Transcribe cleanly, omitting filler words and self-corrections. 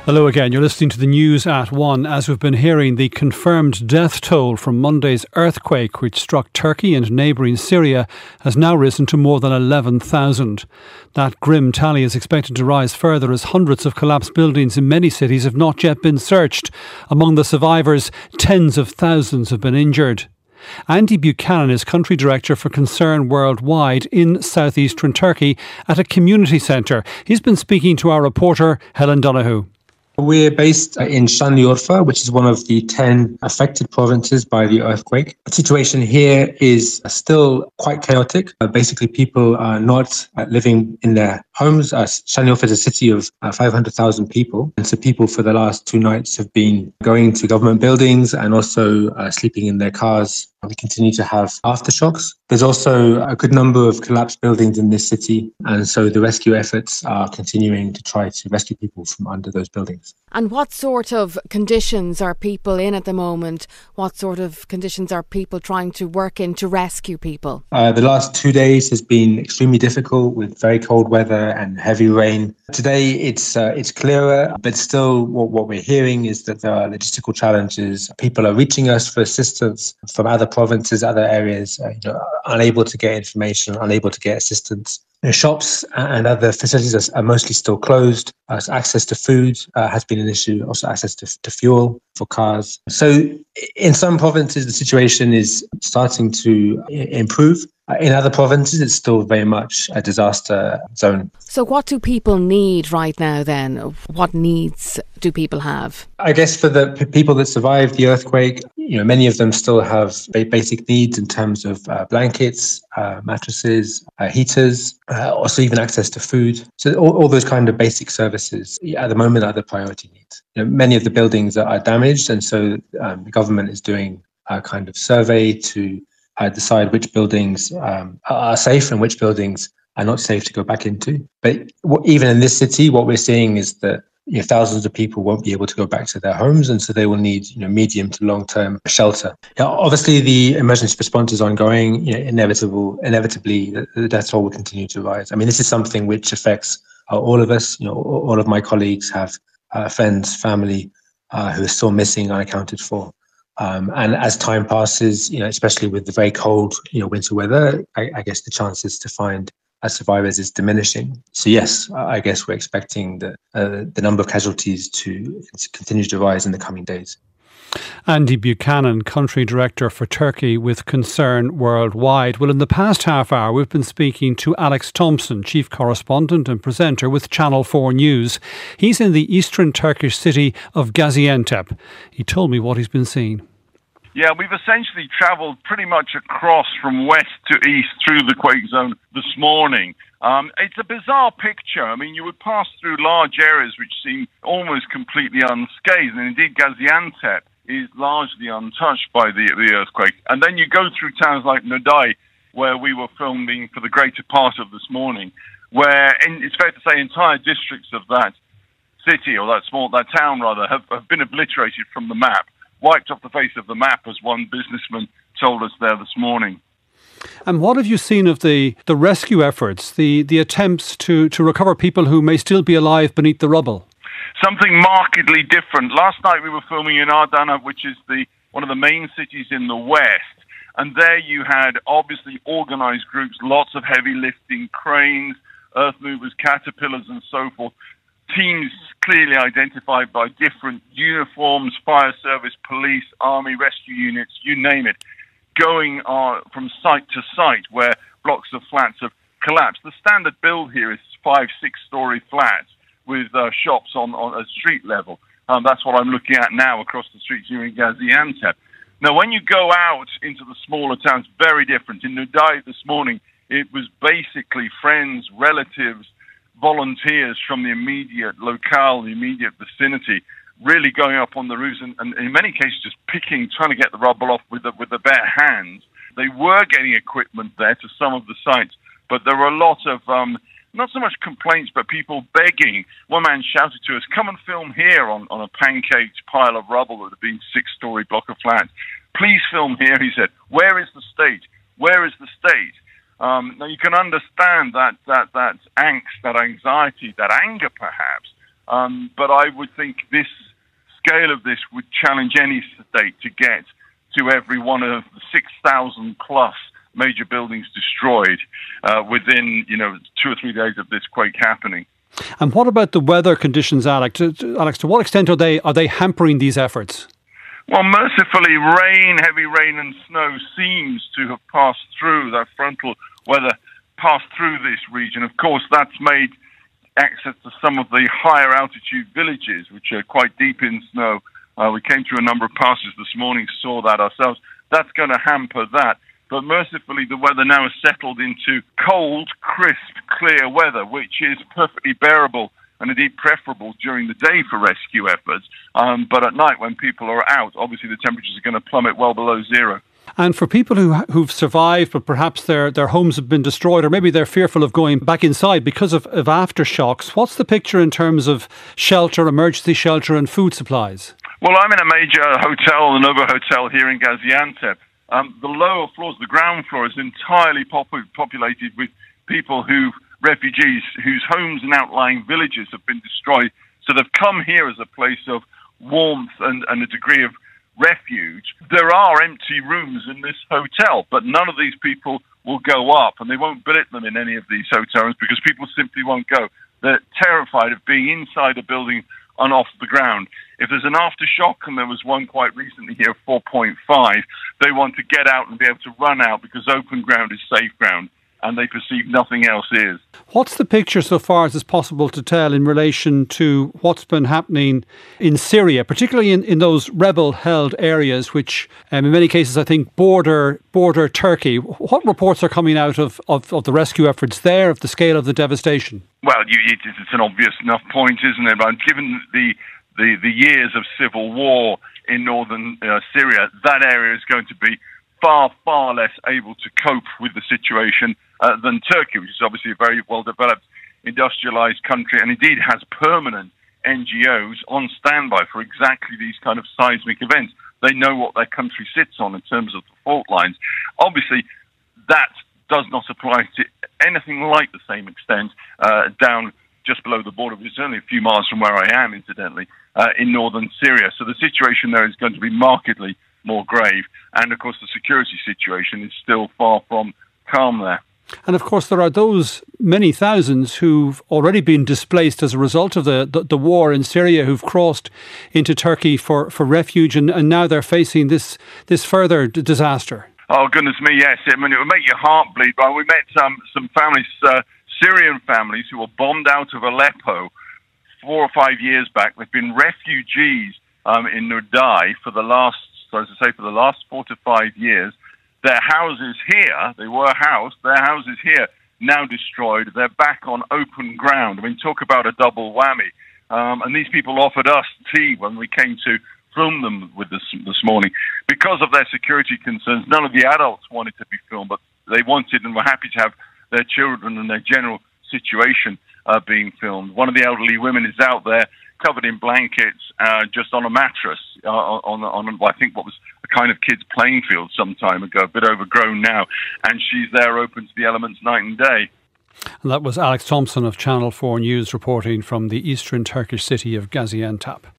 Hello again. You're listening to the news at 1. As we've been hearing, the confirmed death toll from Monday's earthquake, which struck Turkey and neighbouring Syria, has now risen to more than 11,000. That grim tally is expected to rise further as hundreds of collapsed buildings in many cities have not yet been searched. Among the survivors, tens of thousands have been injured. Andy Buchanan is Country Director for Concern Worldwide in southeastern Turkey at a community centre. He's been speaking to our reporter, Helen Donoghue. We're based in Şanlıurfa, which is one of the 10 affected provinces by the earthquake. The situation here is still quite chaotic. Basically, people are not living in their homes. Şanlıurfa is a city of 500,000 people. And so people for the last 2 nights have been going to government buildings and also sleeping in their cars. We continue to have aftershocks. There's also a good number of collapsed buildings in this city. And so the rescue efforts are continuing to try to rescue people from under those buildings. And what sort of conditions are people in at the moment? What sort of conditions are people trying to work in to rescue people? The last 2 days has been extremely difficult with very cold weather and heavy rain. Today it's clearer, but still what we're hearing is that there are logistical challenges. People are reaching us for assistance from other provinces, other areas, unable to get information, unable to get assistance. Shops and other facilities are mostly still closed. Access to food has been an issue, also access to fuel for cars. So in some provinces, the situation is starting to improve. In other provinces, it's still very much a disaster zone. So what do people need right now then? What needs do people have? I guess for the people that survived the earthquake, many of them still have basic needs in terms of blankets, mattresses, heaters, also even access to food. So all those kind of basic services at the moment are the priority needs. Many of the buildings are damaged, and so the government is doing a kind of survey to decide which buildings are safe and which buildings are not safe to go back into. But even in this city, what we're seeing is that thousands of people won't be able to go back to their homes, and so they will need medium to long-term shelter. Obviously, the emergency response is ongoing. Inevitably, the death toll will continue to rise. I mean, this is something which affects all of us. All of my colleagues have friends, family who are still missing, unaccounted for. And as time passes, especially with the very cold, winter weather, I guess the chances to find survivors is diminishing. So yes, I guess we're expecting the number of casualties to continue to rise in the coming days. Andy Buchanan, Country Director for Turkey with Concern Worldwide. Well, in the past half hour, we've been speaking to Alex Thompson, Chief Correspondent and Presenter with Channel 4 News. He's in the eastern Turkish city of Gaziantep. He told me what he's been seeing. Yeah, we've essentially travelled pretty much across from west to east through the quake zone this morning. It's a bizarre picture. I mean, you would pass through large areas which seem almost completely unscathed, and indeed Gaziantep is largely untouched by the earthquake. And then you go through towns like Nodai, where we were filming for the greater part of this morning, where it's fair to say entire districts of that city, or that town rather, have been obliterated from the map. Wiped off the face of the map, as one businessman told us there this morning. And what have you seen of the rescue efforts, the attempts to recover people who may still be alive beneath the rubble? Something markedly different. Last night we were filming in Adana, which is one of the main cities in the west, and there you had obviously organised groups, lots of heavy lifting, cranes, earth movers, caterpillars and so forth. Teams clearly identified by different uniforms, fire service, police, army, rescue units, you name it, going from site to site where blocks of flats have collapsed. The standard build here is 5-6-story flats with shops on a street level. That's what I'm looking at now across the streets here in Gaziantep. Now, when you go out into the smaller towns, very different. In Nodai this morning, it was basically friends, relatives, volunteers from the immediate locale, the immediate vicinity, really going up on the roofs and in many cases just trying to get the rubble off with the bare hands. They were getting equipment there to some of the sites, but there were a lot of, not so much complaints, but people begging. One man shouted to us, "Come and film here," on a pancaked pile of rubble that had been 6-story block of flats. "Please film here," he said. "Where is the state? Where is the state?" Now you can understand that angst, that anxiety, that anger perhaps But I would think this scale of this would challenge any state to get to every one of the 6,000 plus major buildings destroyed within 2 or 3 days of this quake happening. And what about the weather conditions, Alex? To what extent are they hampering these efforts? Well, mercifully, heavy rain and snow seems to have passed through, that frontal weather passed through this region. Of course, that's made access to some of the higher altitude villages, which are quite deep in snow. We came through a number of passes this morning, saw that ourselves. That's going to hamper that. But mercifully, the weather now has settled into cold, crisp, clear weather, which is perfectly bearable and indeed preferable during the day for rescue efforts. But at night, when people are out, obviously the temperatures are going to plummet well below zero. And for people who've survived, but perhaps their homes have been destroyed, or maybe they're fearful of going back inside because of aftershocks, what's the picture in terms of shelter, emergency shelter and food supplies? Well, I'm in a major hotel, the Novo Hotel here in Gaziantep. The lower floors, the ground floor, is entirely populated with people refugees whose homes and outlying villages have been destroyed. So they've come here as a place of warmth and a degree of refuge. There are empty rooms in this hotel, but none of these people will go up, and they won't billet them in any of these hotels because people simply won't go. They're terrified of being inside a building and off the ground. If there's an aftershock, and there was one quite recently here, 4.5, they want to get out and be able to run out because open ground is safe ground, and they perceive nothing else is. What's the picture so far as it's possible to tell in relation to what's been happening in Syria, particularly in those rebel-held areas, which in many cases I think border Turkey? What reports are coming out of the rescue efforts there, of the scale of the devastation? Well, it's an obvious enough point, isn't it? But given the years of civil war in northern Syria, that area is going to be far, far less able to cope with the situation than Turkey, which is obviously a very well-developed, industrialized country, and indeed has permanent NGOs on standby for exactly these kind of seismic events. They know what their country sits on in terms of the fault lines. Obviously, that does not apply to anything like the same extent down just below the border, which is only a few miles from where I am, incidentally, in northern Syria. So the situation there is going to be markedly more grave. And, of course, the security situation is still far from calm there. And, of course, there are those many thousands who've already been displaced as a result of the war in Syria, who've crossed into Turkey for refuge, and now they're facing this further disaster. Oh, goodness me, yes. I mean, it would make your heart bleed. But we met some families, Syrian families, who were bombed out of Aleppo 4 or 5 years back. They've been refugees in Nurdai for the last 4 to 5 years. Their houses here, they were housed, their houses here now destroyed. They're back on open ground. I mean, talk about a double whammy. And these people offered us tea when we came to film them with this morning. Because of their security concerns, none of the adults wanted to be filmed, but they wanted and were happy to have their children and their general situation being filmed. One of the elderly women is out there covered in blankets, just on a mattress, on I think what was a kind of kids' playing field some time ago, a bit overgrown now, and she's there open to the elements night and day. And that was Alex Thompson of Channel 4 News reporting from the eastern Turkish city of Gaziantep.